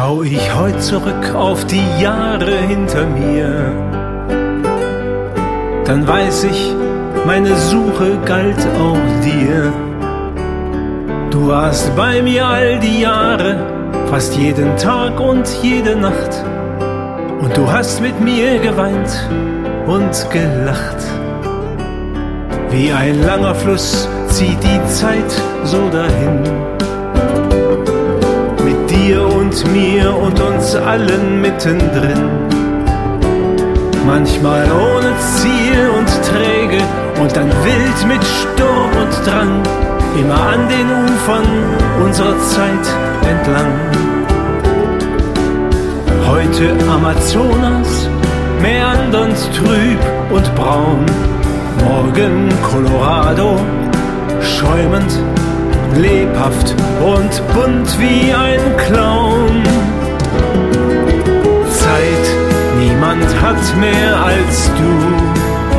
Schau ich heut zurück auf die Jahre hinter mir, dann weiß ich, meine Suche galt auch dir. Du warst bei mir all die Jahre, fast jeden Tag und jede Nacht. Und du hast mit mir geweint und gelacht. Wie ein langer Fluss zieht die Zeit so dahin. Mit dir und mir und uns allen mittendrin. Manchmal ohne Ziel und träge und dann wild mit Sturm und Drang. Immer an den Ufern unserer Zeit entlang. Heute Amazonas, meandernd trüb und braun. Morgen Colorado, schäumend, lebhaft und bunt wie ein Clown. Zeit, niemand hat mehr als du.